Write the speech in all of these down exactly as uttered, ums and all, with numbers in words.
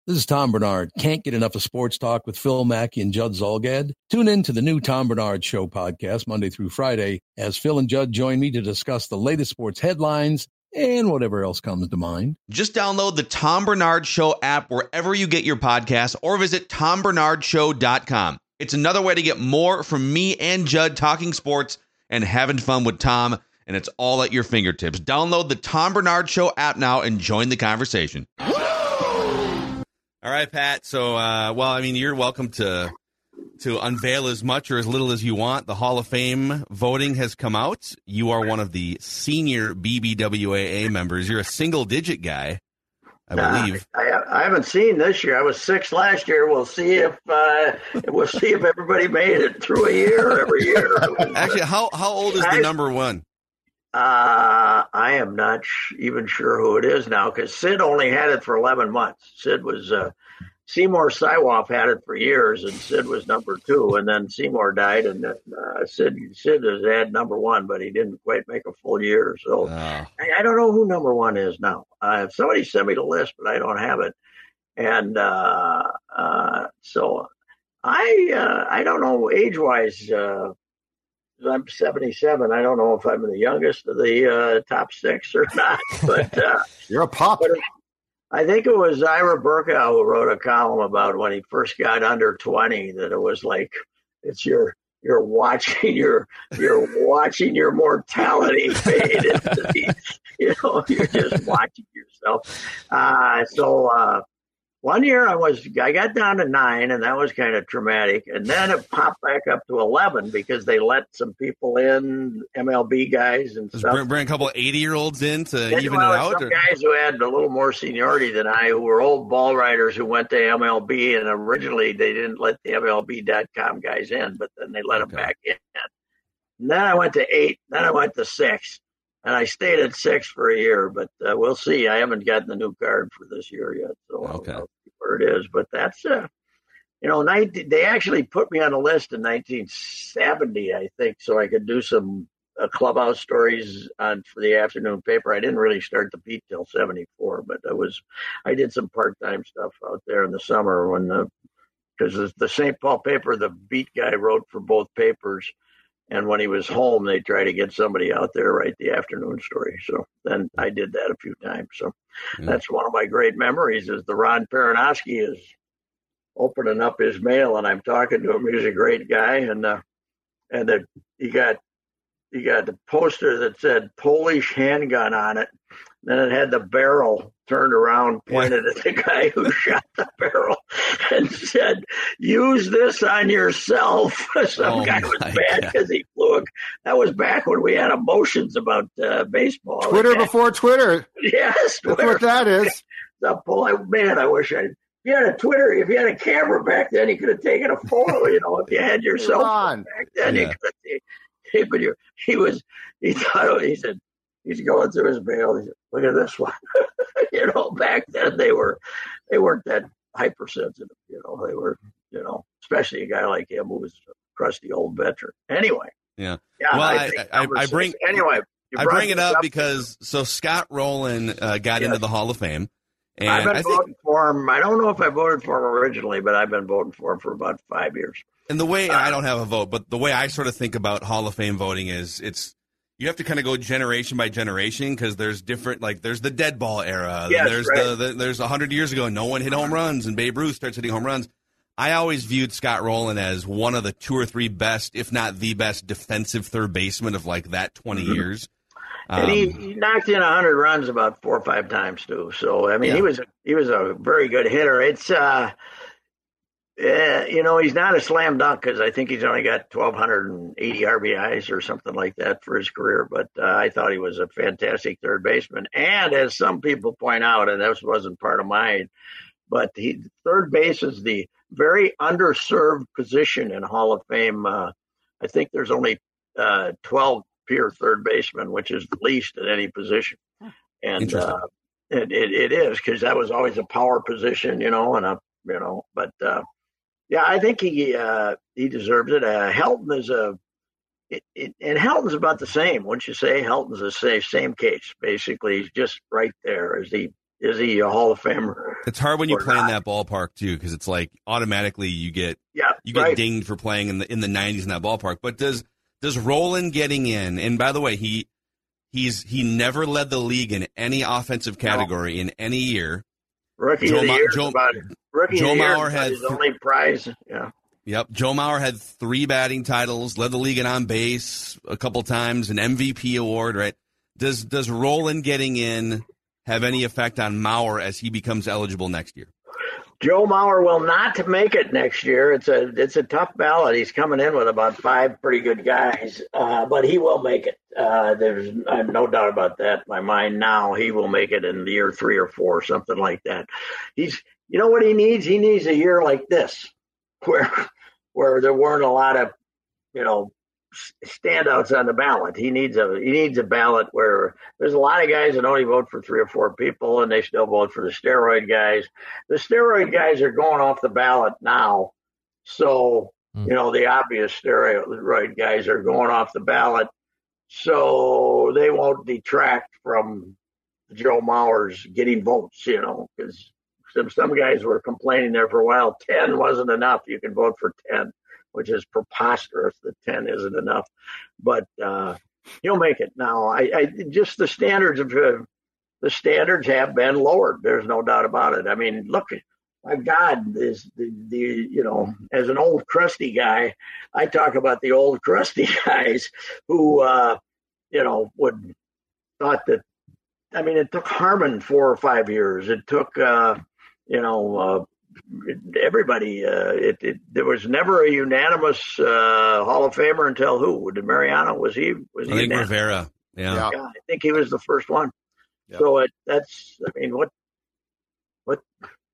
This is Tom Bernard. Can't get enough of sports talk with Phil Mackey and Judd Zolgad? Tune in to the new Tom Bernard Show podcast Monday through Friday as Phil and Judd join me to discuss the latest sports headlines and whatever else comes to mind. Just download the Tom Bernard Show app wherever you get your podcasts or visit tom bernard show dot com. It's another way to get more from me and Judd talking sports and having fun with Tom, and it's all at your fingertips. Download the Tom Bernard Show app now and join the conversation. All right, Pat. So, uh, well, I mean, you're welcome to to unveil as much or as little as you want. The Hall of Fame voting has come out. You are one of the senior B B W A A members. You're a single-digit guy, I believe. Uh, I, I haven't seen this year. I was six last year. We'll see if uh, we'll see if everybody made it through a year every year. Actually, how how old is the I, number one? Uh, I am not sh- even sure who it is now because Sid only had it for eleven months. Sid was uh, Seymour Sywoff had it for years, and Sid was number two. And then Seymour died, and uh, Sid Sid has had number one, but he didn't quite make a full year. So oh. I, I don't know who number one is now. Uh, somebody sent me the list, but I don't have it. And uh, uh, so I uh, I don't know age wise. Uh, I'm seventy-seven. I don't know if I'm the youngest of the uh, top six or not, but uh, you're a pop. But I think it was Ira Burkow who wrote a column about when he first got under twenty that it was like it's your you're watching your you're watching your mortality fade into the, you know, you're just watching yourself. Uh, so. Uh, One year I was, I got down to nine, and that was kind of traumatic. And then it popped back up to eleven because they let some people in, M L B guys and Just stuff. Bring, bring a couple of eighty-year-olds in to and, even well, it out? Some or? guys who had a little more seniority than I, who were old ball riders who went to M L B, and originally they didn't let the M L B dot com guys in, but then they let okay. them back in. And then I went to eight, then I went to six. And I stayed at six for a year, but uh, we'll see. I haven't gotten the new card for this year yet, so okay. I'll, I'll see where it is. But that's, uh, you know, nineteen, they actually put me on a list in nineteen seventy, I think, so I could do some uh, clubhouse stories on for the afternoon paper. I didn't really start the beat till seventy-four, but I was, I did some part-time stuff out there in the summer when the, because the, the Saint Paul paper, the beat guy wrote for both papers. And when he was home, they tried to get somebody out there to write the afternoon story. So then I did that a few times. So mm. that's one of my great memories is the Ron Peranowski is opening up his mail and I'm talking to him. He's a great guy. And, uh, and the, he got, he got the poster that said Polish handgun on it. Then it had the barrel turned around, pointed yeah. at the guy who shot the barrel and said, use this on yourself. Some oh guy was bad because he flew a, that was back when we had emotions about uh, baseball. Twitter before Twitter. Yes. That's Twitter. What that is. The, man, I wish I, if you had a Twitter, if you had a camera back then, you could have taken a photo, you know, if you had your cell phone back then, yeah. you could have taken, he was, he thought, he said, he's going through his mail. He said, look at this one. You know, back then they were, they weren't that hypersensitive. You know, they were, you know, especially a guy like him who was a crusty old veteran. Anyway. Yeah. Yeah. Well, I, I, I, I bring anyway. I bring it up, up because so Scott Rowland uh, got yes. into the Hall of Fame. And I've been I voting think, for him. I don't know if I voted for him originally, but I've been voting for him for about five years. And the way uh, I don't have a vote, but the way I sort of think about Hall of Fame voting is it's. You have to kind of go generation by generation because there's different, like there's the dead ball era. Yes, there's right. the, the there's a hundred years ago, no one hit home runs, and Babe Ruth starts hitting home runs. I always viewed Scott Rowland as one of the two or three best, if not the best, defensive third baseman of like that twenty mm-hmm. years. And um, he, he knocked in a hundred runs about four or five times too. So I mean, yeah. he was he was a very good hitter. It's uh. Yeah, you know, he's not a slam dunk because I think he's only got twelve eighty R B Is or something like that for his career. But uh, I thought he was a fantastic third baseman. And as some people point out, and this wasn't part of mine, but he, third base is the very underserved position in Hall of Fame. Uh, I think there's only uh, twelve pure third basemen, which is the least at any position. And uh, it, it, it is because that was always a power position, you know, and a, you know, but uh, yeah, I think he uh, he deserves it. Uh, Helton is a, it, it, and Helton's about the same, wouldn't you say? Helton's the same same case, basically. He's just right there. As he is he a Hall of Famer? It's hard when you play not. in that ballpark too, because it's like automatically you get yeah, you get right. dinged for playing in the in the nineties in that ballpark. But does does Rolen getting in? And by the way, he he's he never led the league in any offensive category no. in any year. Rookie Joe of the Ma- year, Joe, about, rookie Joe of the Mauer year had his th- only prize. Yeah. Yep, Joe Mauer had three batting titles, led the league in on base a couple times, an M V P award. Right? Does does Rolen getting in have any effect on Mauer as he becomes eligible next year? Joe Mauer will not make it next year. It's a it's a tough ballot. He's coming in with about five pretty good guys, uh, but he will make it. Uh, there's I have no doubt about that in my mind now. He will make it in year three or four, something like that. He's you know what he needs? He needs a year like this, where where there weren't a lot of you know standouts on the ballot. He needs a he needs a ballot where there's a lot of guys that only vote for three or four people, and they still vote for the steroid guys. The steroid guys are going off the ballot now, so mm. you know the obvious steroid guys are going off the ballot, so they won't detract from Joe Mauer's getting votes. You know, because some some guys were complaining there for a while. Ten wasn't enough. You can vote for ten. Which is preposterous that ten isn't enough, but uh, he'll make it. Now, I, I just the standards of uh, the standards have been lowered. There's no doubt about it. I mean, look, my God, is the, the you know, as an old crusty guy, I talk about the old crusty guys who uh, you know would thought that. I mean, it took Harmon four or five years. It took uh, you know. Uh, Everybody, uh, it, it, there was never a unanimous uh, Hall of Famer until who? Did Mariano? Was he? Was he? I think unanimous? Rivera. Yeah. yeah, I think he was the first one. Yeah. So it, that's, I mean, what, what?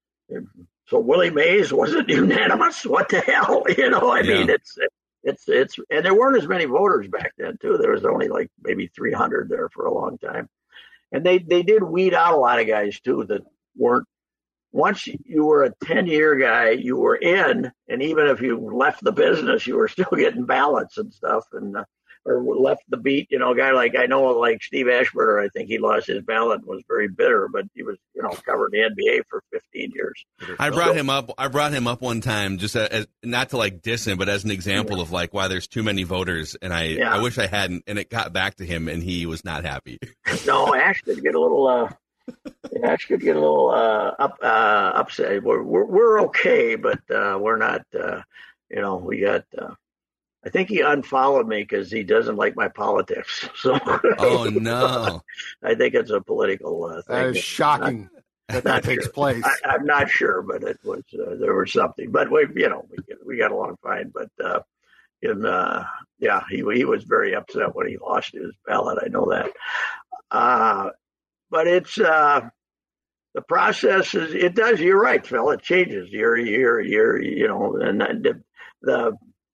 So Willie Mays wasn't unanimous. What the hell? You know, I yeah. mean, it's, it's, it's, and there weren't as many voters back then too. There was only like maybe three hundred there for a long time, and they they did weed out a lot of guys too that weren't. Once you were a ten-year guy, you were in, and even if you left the business, you were still getting ballots and stuff, and uh, or left the beat. You know, a guy like I know, like Steve Ashburner, I think he lost his ballot and was very bitter, but he was, you know, covered the N B A for fifteen years. I brought so, him up. I brought him up one time, just as, not to like diss him, but as an example yeah. of like why there's too many voters, and I, yeah. I wish I hadn't. And it got back to him, and he was not happy. No, Ash did get a little. Uh, Ash could get a little uh, up, uh, upset. We're, we're we're okay, but uh, we're not. Uh, you know, we got. Uh, I think he unfollowed me because he doesn't like my politics. So. Oh no! I think it's a political uh, thing. That is shocking not, that that takes sure. place. I, I'm not sure, but it was uh, there was something. But we, you know, we we got along fine. But uh, in uh, yeah, he he was very upset when he lost his ballot. I know that. Uh, But it's uh, the process is it does. You're right, Phil. It changes year to year, year. You know, and the, the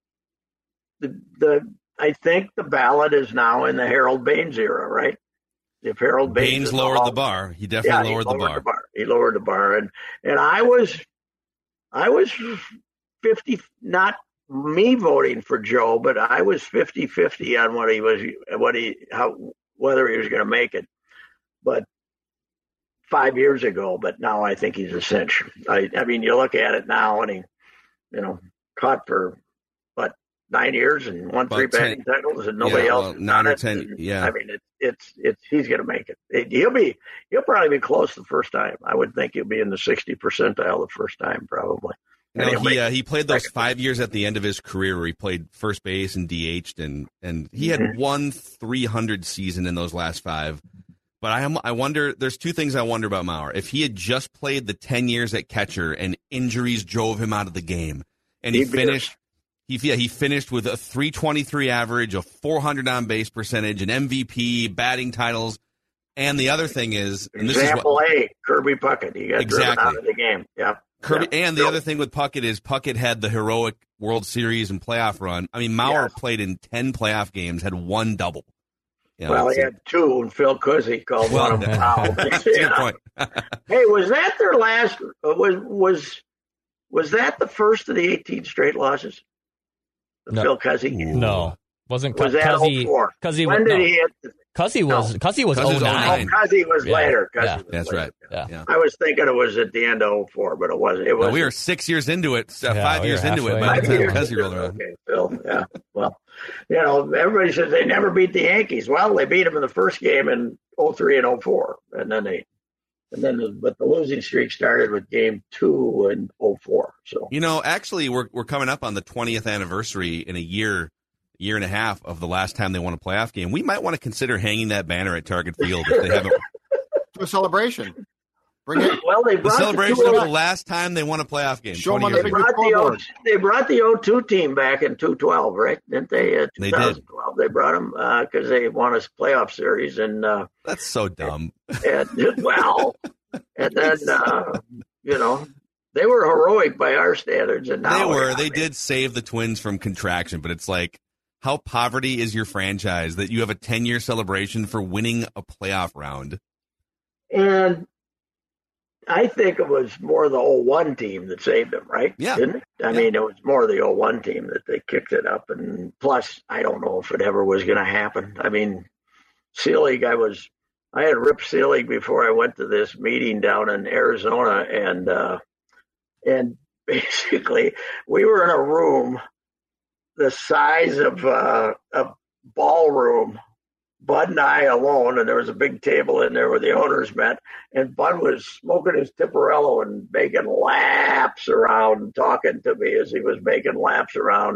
the the I think the ballot is now in the Harold Baines era, right? If Harold Baines, Baines lowered all, the bar, he definitely yeah, lowered, he lowered the, bar. the bar. He lowered the bar, and and I was I was fifty, not me voting for Joe, but I was fifty-fifty on what he was, what he how whether he was going to make it. But five years ago, but now I think he's a cinch. I, I mean, you look at it now, and he, you know, caught for what nine years and won About three ten, batting titles, and nobody yeah, else. Well, nine or ten, and, yeah. I mean, it's it's it's he's going to make it. it. He'll be he'll probably be close the first time. I would think he'll be in the sixty percentile the first time, probably. No, he uh, he played those five years at the end of his career where he played first base and D H'd, and and he had mm-hmm. one three hundred season in those last five. But I am, I wonder, there's two things I wonder about Mauer. If he had just played the ten years at catcher and injuries drove him out of the game, and he He'd finished, he yeah, he finished with a three twenty-three average, a four hundred on base percentage, an M V P, batting titles, and the other thing is, and this example is what, A, Kirby Puckett, he got exactly. driven out of the game. Yeah. Kirby, yeah. and the so, other thing with Puckett is Puckett had the heroic World Series and playoff run. I mean, Mauer yes. played in ten playoff games, had one double. You know, well, he had two, and Phil Cousy called well, one of them foul. That's a good point. Hey, was that their last? Was was was that the first of the eighteen straight losses? The no. Phil Cousy? No, wasn't was that Cousy? Cousy Cousy when did no. he hit? Cuzzy was, No. Cuzzy was Cuzzy was oh Oh, nine. Cuzzy was Yeah. later. Cuzzy Yeah. was That's later. right. Yeah. Yeah. I was thinking it was at the end of oh four, but it wasn't. It No, was. we were six years into it, uh, Yeah, five we years were into it halfway. by the Five time years Cuzzy into rolled it. around. Okay, Phil. Yeah. Well, you know, everybody says they never beat the Yankees. Well, they beat them in the first game in oh three and oh four, and then they, and then, the, but the losing streak started with game two in oh four. So You know, actually, we're we're coming up on the twentieth anniversary in a year, year and a half of the last time they won a playoff game. We might want to consider hanging that banner at Target Field if they haven't. Do a celebration. Bring it. well, they The brought celebration the of two the last time they won a playoff game. Show 'em twenty on years the They ago. big brought the scoreboard. O, they brought the oh two team back in two twelve, right? Didn't they? Uh, They did. twenty twelve. They brought them because they won a playoff series, and uh, That's so dumb. and well, and then uh, you know they were heroic by our standards, and now They were. I They mean, did save the Twins from contraction, but it's like, how poverty is your franchise that you have a ten-year celebration for winning a playoff round? And I think it was more the oh one team that saved them, right? Yeah. Didn't it? I Yeah. mean, it was more the oh one team that they kicked it up. And plus, I don't know if it ever was going to happen. I mean, Selig, I was, I had ripped Selig before I went to this meeting down in Arizona. And, uh, and basically, we were in a room the size of uh, a ballroom, Bud and I alone, and there was a big table in there where the owners met, and Bud was smoking his Tipperello and making laps around and talking to me as he was making laps around.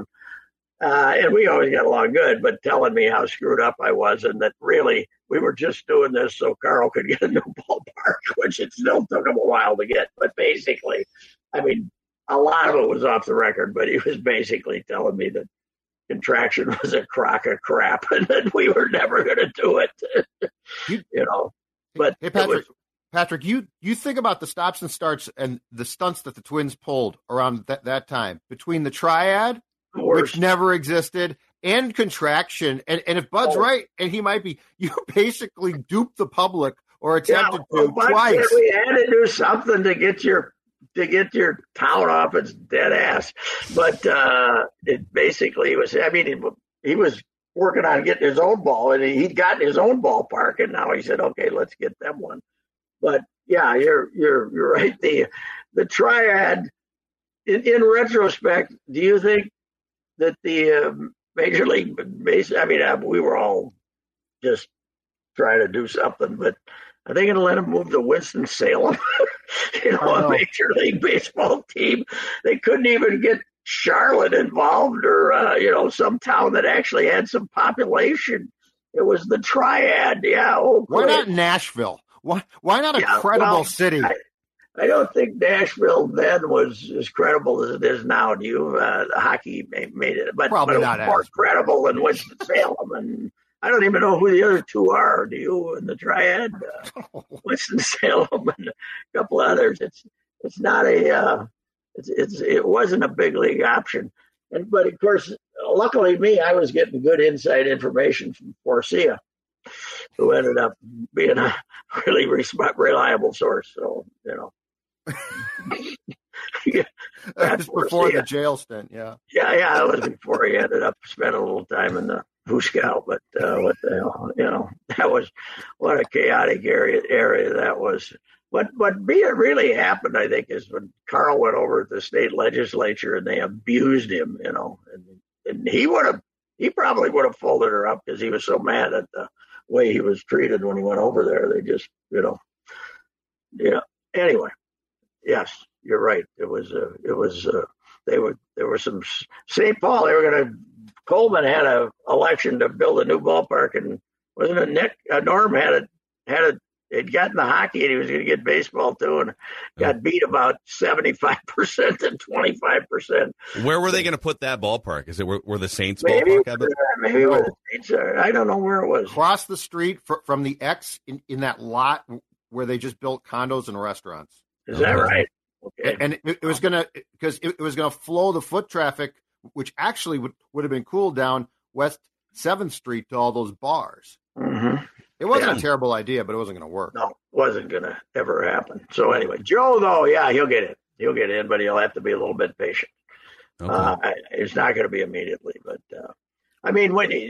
Uh, and we always got along good, but telling me how screwed up I was and that really we were just doing this so Carl could get a new ballpark, which it still took him a while to get. But basically, I mean, a lot of it was off the record, but he was basically telling me that contraction was a crock of crap and that we were never going to do it. You- you know, but Hey, it Patrick. was- Patrick, you you think about the stops and starts and the stunts that the Twins pulled around that, that time between the triad, worse. which never existed, and contraction. And, and if Bud's Oh. right, and he might be, you basically duped the public or attempted well, to but twice. We had to do something to get your to get your town off its dead ass. But uh, it basically was. I mean, he, he was working on getting his own ball, and he'd gotten his own ballpark, and now he said, "Okay, let's get them one." But yeah, you're you're you're right. The the triad. In, in retrospect, do you think that the uh, Major League Base? I mean, uh, we were all just trying to do something, but are they going to let him move to Winston-Salem? you know, I know. a Major League Baseball team. They couldn't even get Charlotte involved, or uh, you know, some town that actually had some population. It was the triad. Yeah. Oh, Why great. not Nashville? Why why not a Yeah, credible well, city? I, I don't think Nashville then was as credible as it is now. Do you? Uh, the hockey made, made it, but, Probably but it not was more as. credible than Winston-Salem. And I don't even know who the other two are. Do you? In the triad, uh, Winston-Salem and a couple others. It's it's not a. Uh, it's it's it wasn't a big league option. And but of course, luckily me, I was getting good inside information from Forcia, who ended up being a really reliable source. So, you know. yeah, That was before Forcia. the jail stint, yeah. yeah, yeah, that was before he ended up spending a little time in the Fuscow. But uh, what the hell, you know, that was what a chaotic area area that was. What what be it really happened, I think, is when Carl went over to the state legislature and they abused him, you know, and, and he would have, he probably would have folded her up because he was so mad at the way he was treated when he went over there. They just, you know, yeah. Anyway, yes, you're right. It was, uh, it was, uh, they were, there were some Saint Paul. They were going to. Coleman had a election to build a new ballpark, and wasn't it Nick? Uh, Norm had it, had it. He'd gotten the hockey, and he was going to get baseball too, and got beat about seventy-five percent and twenty-five percent. Where were they going to put that ballpark? Is it where, where the Saints Maybe, ballpark? I bet? maybe where the Saints are. I don't know where it was. Across the street fr- from the X in, in that lot where they just built condos and restaurants. Is that right? Okay. And it, it was going to, because it, it was going to flow the foot traffic, which actually would, would have been cool down West seventh Street to all those bars. Mm-hmm. It wasn't Yeah. a terrible idea, but it wasn't going to work. No, wasn't going to ever happen. So anyway, Joe, though, yeah, he'll get in. He'll get in, but he'll have to be a little bit patient. Okay. Uh, I- it's not going to be immediately, but uh, I mean, when he,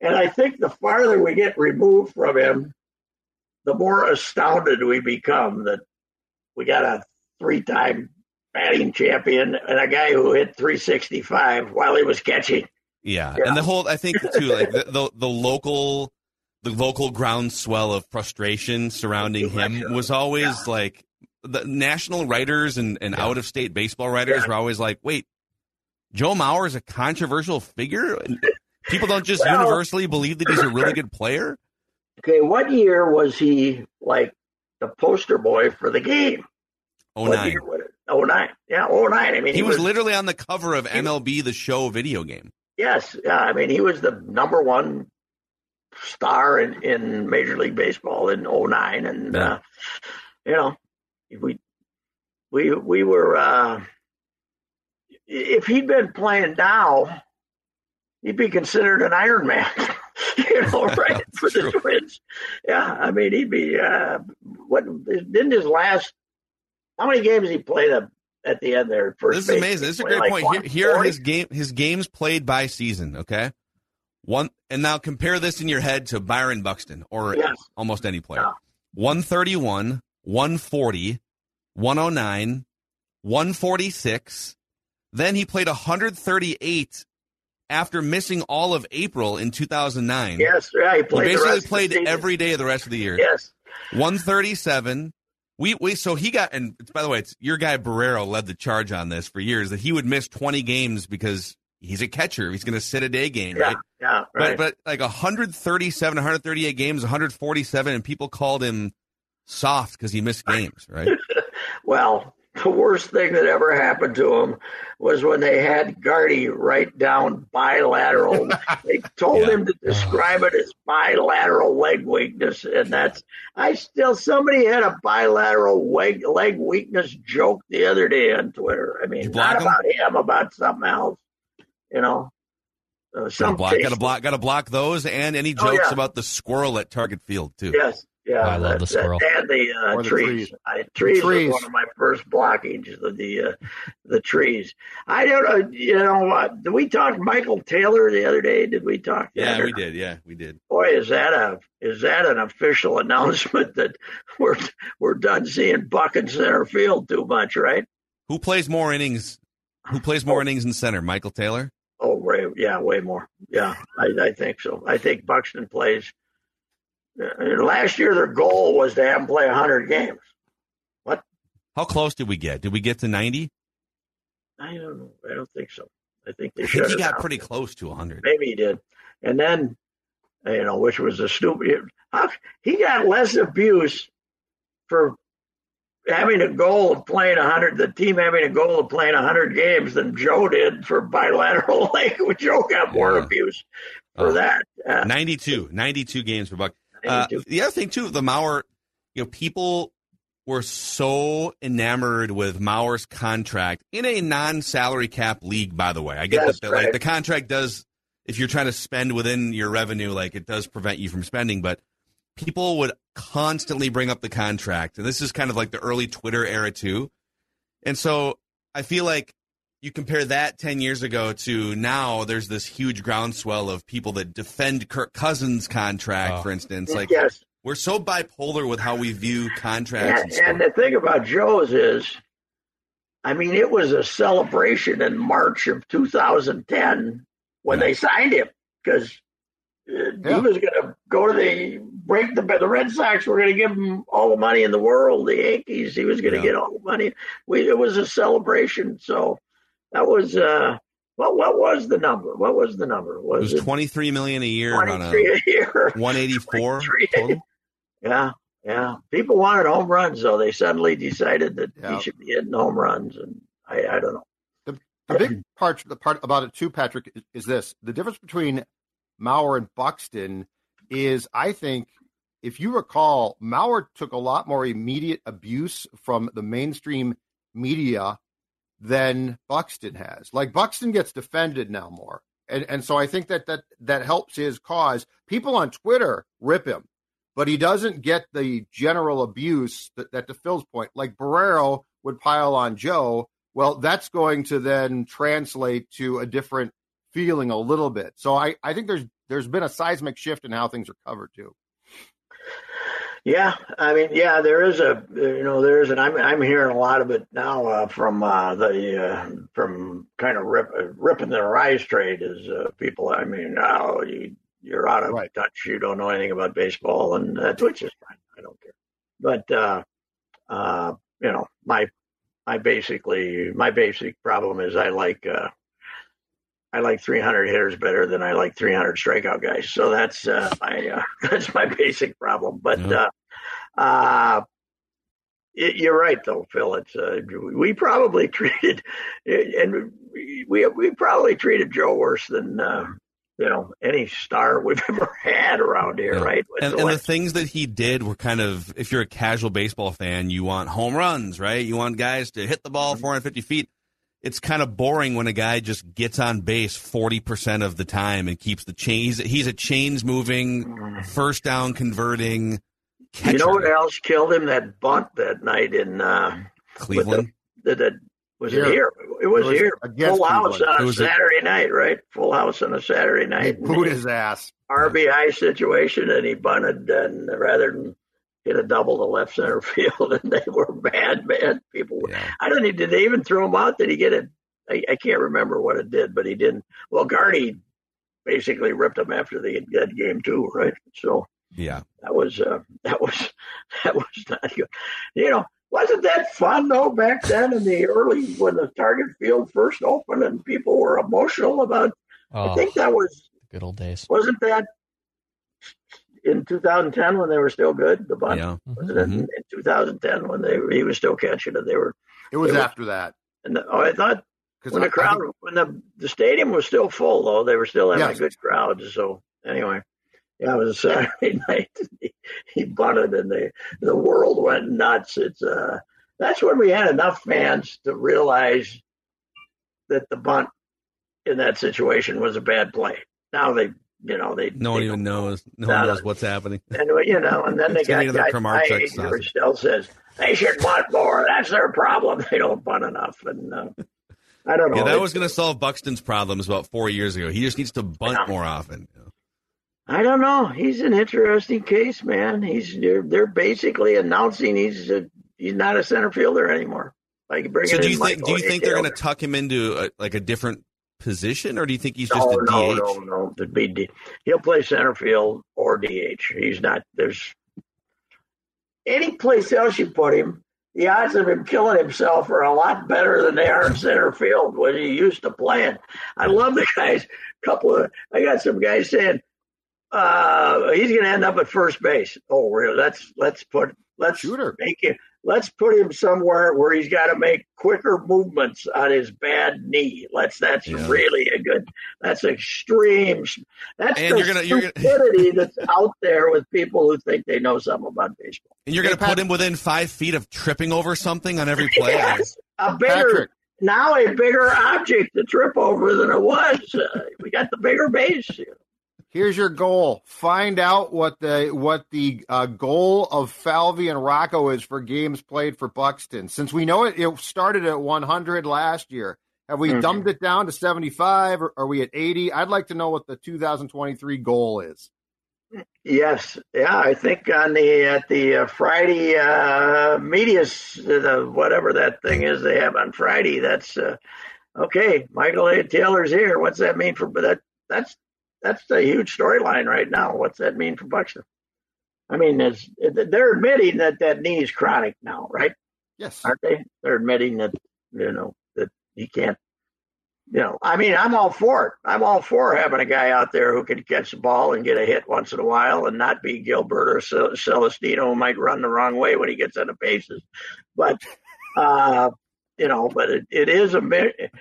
And I think the farther we get removed from him, the more astounded we become that we got a three-time batting champion and a guy who hit three sixty-five while he was catching. Yeah, yeah. And the whole, I think too, like the, the the local, the local groundswell of frustration surrounding him was always yeah. like the national writers and, and yeah. out-of-state baseball writers yeah. were always like, wait, Joe Mauer is a controversial figure? People don't just well, universally believe that he's a really good player? Okay, what year was he like the poster boy for the game? oh nine. oh nine. Yeah, oh nine. I mean, he, he was, was literally on the cover of M L B The Show video game. Yes. Yeah, I mean, he was the number one star in, in Major League Baseball in oh nine. And, yeah. uh, you know, we, we, we were, uh, if he'd been playing now, he'd be considered an Iron Man. You know, right, for the Twins. Yeah, I mean, he'd be, uh, what, didn't his last, how many games he played at, at the end there? First this is amazing. This is a great like point. Here, here are his, game, his games played by season, okay? One, and now compare this in your head to Byron Buxton or yes. almost any player. Yeah. one thirty-one, one forty, one oh nine, one forty-six. Then he played one thirty-eight after missing all of April in two thousand nine. Yes, yeah, he played. He basically the rest played of the every day of the rest of the year. Yes. one thirty-seven. We we so he got, and by the way, it's your guy Barrero led the charge on this for years, that he would miss twenty games because he's a catcher. He's going to sit a day game, yeah, right? Yeah, right. But but like one thirty-seven, one thirty-eight games, one forty-seven, and people called him soft because he missed games, right? Well, the worst thing that ever happened to him was when they had Gardy write down bilateral. They told yeah. him to describe it as bilateral leg weakness, and that's I still somebody had a bilateral leg leg weakness joke the other day on Twitter. I mean, not him? about him, about something else. You know, uh, some got to block, got to block those, and any jokes oh, yeah. about the squirrel at Target Field too. Yes. Yeah, oh, I love that, the squirrel that, and the, uh, the trees. trees. I, trees. trees was one of my first blockings. The the, uh, the trees. I don't know. You know, uh, did we talk Michael Taylor the other day? Did we talk? Yeah, that we did. Yeah, we did. Boy, is that a is that an official announcement that we're we're done seeing Buck in center field too much, right? Who plays more innings? Who plays more oh. innings in center? Michael Taylor. Oh, way, yeah, way more. Yeah, I, I think so. I think Buxton plays. Uh, last year, their goal was to have him play one hundred games. What? How close did we get? Did we get to ninety? I don't know. I don't think so. I think they I should. Think he got pretty close to one hundred. Maybe he did. And then, you know, which was a stupid. How, he got less abuse for having a goal of playing one hundred, the team having a goal of playing one hundred games than Joe did for bilateral. Like, Joe got more yeah. abuse for oh. that. Uh, ninety-two. ninety-two games for Buck. Uh, the other thing, too, the Mauer, you know, people were so enamored with Mauer's contract in a non-salary cap league, by the way. I get yes, that right. like, the contract does, if you're trying to spend within your revenue, like it does prevent you from spending, but people would constantly bring up the contract. And this is kind of like the early Twitter era, too. And so I feel like you compare that ten years ago to now, there's this huge groundswell of people that defend Kirk Cousins' contract, oh. for instance. Like, yes. we're so bipolar with how we view contracts. And, and, and the thing about Joe's is, I mean, it was a celebration in March of two thousand ten when yeah. they signed him, because yeah. he was going to go to the break the the Red Sox were going to give him all the money in the world. The Yankees, he was going to yeah. get all the money. We, it was a celebration. So that was uh, what what was the number? What was the number? Was it was twenty-three million a year on a, a year. one eighty-four total? Yeah, yeah. People wanted home runs, though. They suddenly decided that yeah. he should be hitting home runs, and I, I don't know. The, the big part, the part about it too, Patrick, is, is this: the difference between Mauer and Buxton is, I think, if you recall, Mauer took a lot more immediate abuse from the mainstream media than Buxton has. Like, Buxton gets defended now more. And and so I think that that, that helps his cause. People on Twitter rip him, but he doesn't get the general abuse that, that to Phil's point, like Barrero would pile on Joe. Well, that's going to then translate to a different feeling a little bit. So I, I think there's there's been a seismic shift in how things are covered too. Yeah, I mean, yeah, there is a, you know, there is, and I'm I'm hearing a lot of it now uh, from uh, the uh, from kind of rip, ripping the rise trade is uh, people. I mean, oh, you you're out of right. touch. You don't know anything about baseball, and uh, which is fine. I don't care. But uh, uh, you know, my my basically my basic problem is I like uh, I like three hundred hitters better than I like three hundred strikeout guys. So that's uh, my uh, that's my basic problem. But yeah. uh, uh, it, you're right, though, Phil. It's uh, we probably treated and we we probably treated Joe worse than uh, you know any star we've ever had around here, yeah. right? And, and the things that he did were kind of, if you're a casual baseball fan, you want home runs, right? You want guys to hit the ball four hundred fifty feet. It's kind of boring when a guy just gets on base forty percent of the time and keeps the chains. He's a chains moving, first down converting catcher. You know what else killed him? That bunt that night in uh, Cleveland. The, the, the, was here. it here? It was, it was here. Full house Cleveland. on a Saturday a, night, right? Full house on a Saturday night. He booed his ass. R B I situation, and he bunted, and rather than hit a double to left center field, and they were bad, bad people. Yeah. I don't know. Did they even throw him out? Did he get it? I, I can't remember what it did, but he didn't. Well, Gardy basically ripped him after the that game too, right? So yeah, that was uh, that was that was not good. You know, wasn't that fun though back then in the early when the Target Field first opened and people were emotional about? Oh, I think that was good old days. Wasn't that in two thousand ten when they were still good? The bunt yeah. was it in, in two thousand ten when they he was still catching it? They were. It was were, after that. And the, oh, I thought when I, the crowd think, when the the stadium was still full though, they were still having yes. a good crowd. So anyway, yeah, it was a Saturday night. He, he bunted and the the world went nuts. It's uh that's when we had enough fans to realize that the bunt in that situation was a bad play. Now they. You know, they. No one they even knows. No one knows what's happening. And you know, and then they got guy who still says they should bunt more. That's their problem. They don't bunt enough, and uh, I don't know. Yeah, that was going to solve Buxton's problems about four years ago. He just needs to bunt yeah. more often. You know? I don't know. He's an interesting case, man. He's they're, they're basically announcing he's a, he's not a center fielder anymore. Like bringing so do you in think? Michael Do you think they're going to Taylor. tuck him into a, like a different position, or do you think he's just no, a no, D H? No, no, no. To be D- he'll play center field or D H. He's not. There's any place else you put him, the odds of him killing himself are a lot better than they are in center field when he used to playing. I love the guys. Couple of I got some guys saying uh, he's going to end up at first base. Oh, really? Let's let's put let's Shooter. make it. Let's put him somewhere where he's got to make quicker movements on his bad knee. Let's. That's yeah. really a good. That's extreme. That's and the you're gonna, you're stupidity gonna... that's out there with people who think they know something about baseball. And you're going to put him within five feet of tripping over something on every play. Yes, a bigger Patrick. now a bigger object to trip over than it was. Uh, we got the bigger base. Here's your goal. Find out what the what the uh, goal of Falvey and Rocco is for games played for Buxton. Since we know it, it started at one hundred last year. Have we mm-hmm. dumbed it down to seventy-five, or are we at eighty? I'd like to know what the two thousand twenty-three goal is. Yes, yeah, I think on the at the uh, Friday uh, media, the whatever that thing is they have on Friday. That's uh, okay. Michael A. Taylor's here. What's that mean for that? That's That's a huge storyline right now. What's that mean for Buxton? I mean, it's, they're admitting that that knee is chronic now, right? Yes. Aren't they? They're admitting that, you know, that he can't, you know, I mean, I'm all for it. I'm all for having a guy out there who can catch the ball and get a hit once in a while and not be Gilbert or Celestino who might run the wrong way when he gets on the bases. But, uh, you know, but it, it is a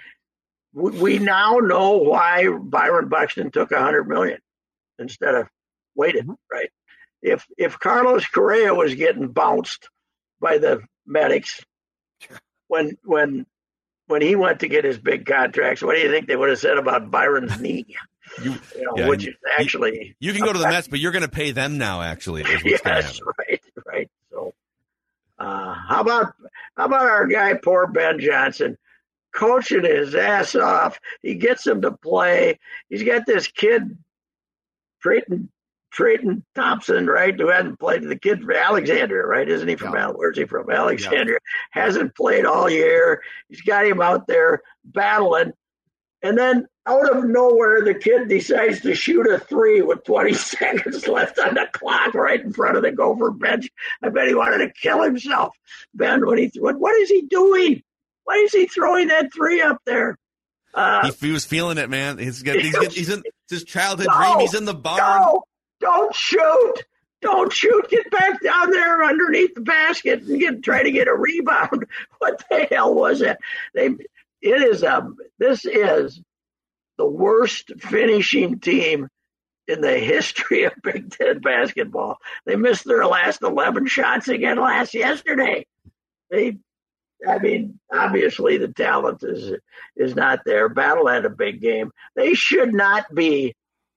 we now know why Byron Buxton took a hundred million instead of waited, right? If if Carlos Correa was getting bounced by the medics when when when he went to get his big contracts, what do you think they would have said about Byron's knee? You, you know, yeah, which is actually you, you can go to the Mets, but you're going to pay them now. Actually, is what's yes, right, right. So, uh, how about how about our guy, poor Ben Johnson? Coaching his ass off. He gets him to play. He's got this kid Trayton, Trayton Thompson, right, who hasn't played, the kid from Alexandria, right? Isn't he from, yeah. Al, where's he from? Alexandria. Yeah. Hasn't played all year. He's got him out there battling. And then out of nowhere, the kid decides to shoot a three with twenty seconds left on the clock right in front of the Gopher bench. I bet he wanted to kill himself, Ben, when he what, what is he doing? Why is he throwing that three up there? Uh, he, he was feeling it, man. He's got, he's, got, he's in it's his childhood no, dream. He's in the barn. No, don't shoot. Don't shoot. Get back down there underneath the basket and get try to get a rebound. What the hell was it? They it is a this is the worst finishing team in the history of Big Ten basketball. They missed their last eleven shots again last yesterday. They I mean, obviously the talent is is not there. Battle had a big game. They should not be.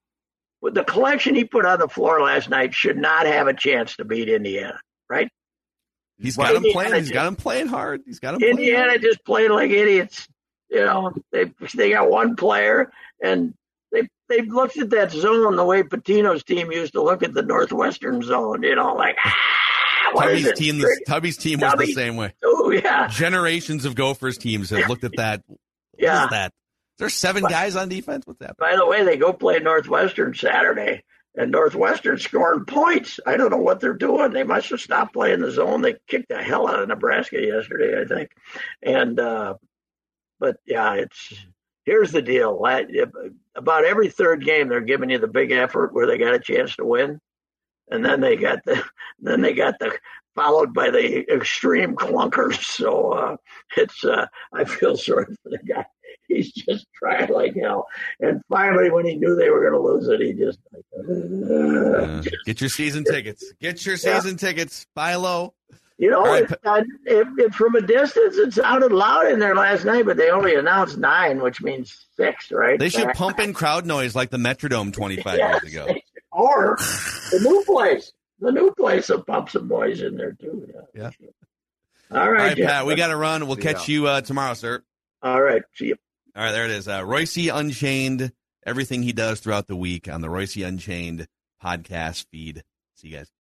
With the collection he put on the floor last night, should not have a chance to beat Indiana, right? He's got them playing. He's got them playing hard. He's got them. Indiana playing just played like idiots. You know, they they got one player, and they they looked at that zone the way Pitino's team used to look at the Northwestern zone. You know, like. Ah, Tubby's team, the, Tubby's team was Tubby. the same way. Oh, yeah. Generations of Gophers teams have looked at that. What yeah. is that? There's seven but, guys on defense? What's that? By the way, they go play Northwestern Saturday, and Northwestern scoring points. I don't know what they're doing. They must have stopped playing the zone. They kicked the hell out of Nebraska yesterday, I think. And, uh, but, yeah, it's here's the deal. About every third game, they're giving you the big effort where they got a chance to win. And then they got the, then they got the, followed by the extreme clunkers. So uh, it's, uh, I feel sorry for the guy. He's just trying like hell. And finally, when he knew they were going to lose it, he just like, uh, uh, get your season tickets. Get your season yeah. tickets. Buy low. You know, right. it, uh, it, it, from a distance, it sounded loud in there last night, but they only announced nine, which means six, right? They should pump in crowd noise like the Metrodome twenty-five yes. years ago. Or the new place. The new place will pump some boys in there, too. Yeah. yeah. All right, All right, Jeff. Pat, we got to run. We'll catch you uh, tomorrow, sir. All right. See you. All right, there it is. Uh, Royce Unchained, everything he does throughout the week on the Royce Unchained podcast feed. See you guys.